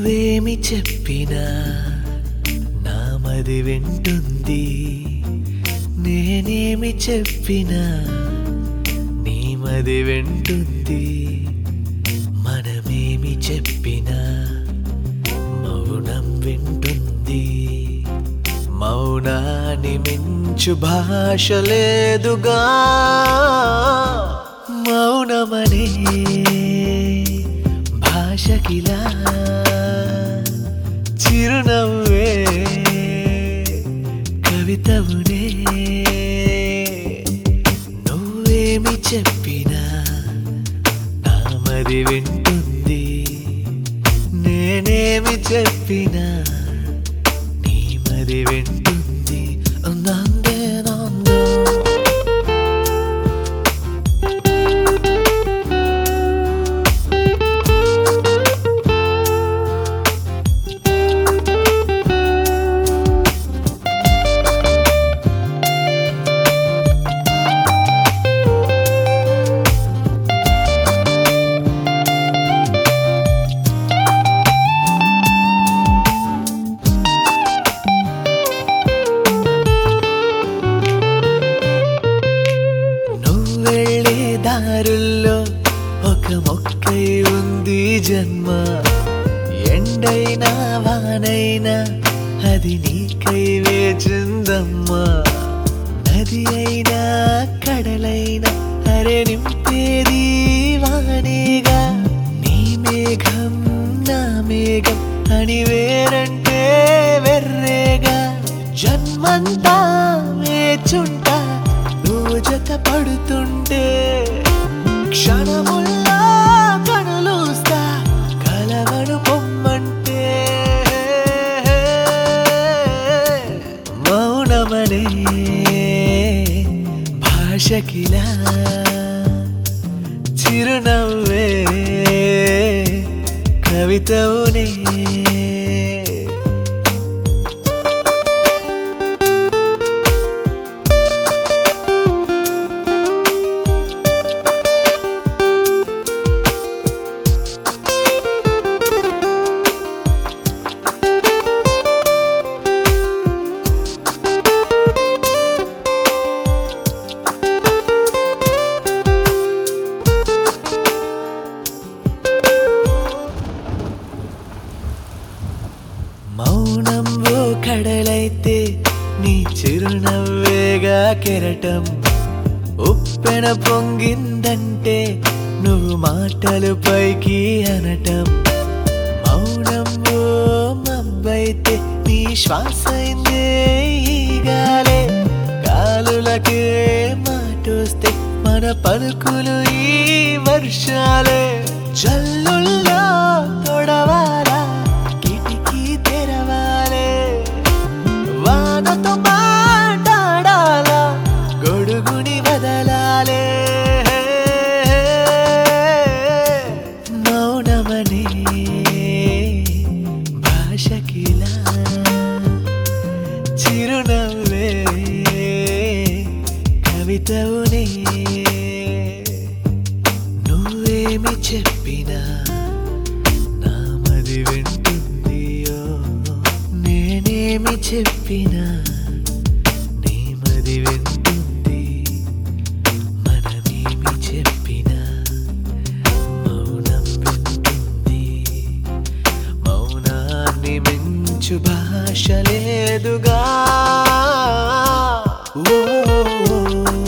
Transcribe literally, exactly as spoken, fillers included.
నువ్వేమి చెప్పినా నా మది వింటుంది, నేనేమి చెప్పినా నీ మది వింటుంది. మనమేమి చెప్పినా మౌనం వింటుంది, మౌనాన్ని మించు భాష లేదుగా. మౌనమనే భాషకిలా చిరునవ్వే కవితవునే. నువ్వేమి చెప్పినా నా మది వింటుంది, నేనేమి చెప్పినా నీ మది వింటుంది. నందే నందో దారుల్లో ఒక మొక్కై ఉంది జన్మ. ఎండైనా వానైనా అది నీకై వేచిందమ్మా. నది అయినా కడలైనా అరే నింపేది వానేగా. నీ మేఘం నా మేఘం అని వేరంటే వెర్రేగా. జన్మంతా వేచుంటా నువ్వు జత పడుతుంటే. క్షణముల్లా కనులూస్తా కలవను పొమ్మంటే. మౌనమనే భాషకిలా చిరునవ్వే కవితవునే. మౌనం ఓ కడలైతే నీ చిరునవ్వేగా కెరటం. ఉప్పెన పొంగిందంటే నువ్వు మాటలు పైకి అనటం. మౌనం ఓ మబ్బైతే నీ శ్వాసైందే ఈ గాలే. గాలులకే మాటొస్తే మన పలుకులు ఈ వర్షాలే. జల్లుల్లో తొడవాలా కిటికీ తెరవాలే. వానతో మాట్లాడాలా గొడుగుని వదలాలే. మౌనమనే భాషకిలా చిరునవ్వే కవితవునే. నువ్వేమి చెప్పినా నా మది వింటుంది, నేనేమి చెప్పినా నీ మది వింటుంది. మనమేమి చెప్పినా మౌనం వింటుంది, మౌనాన్ని మించు భాష లేదుగా. ఓ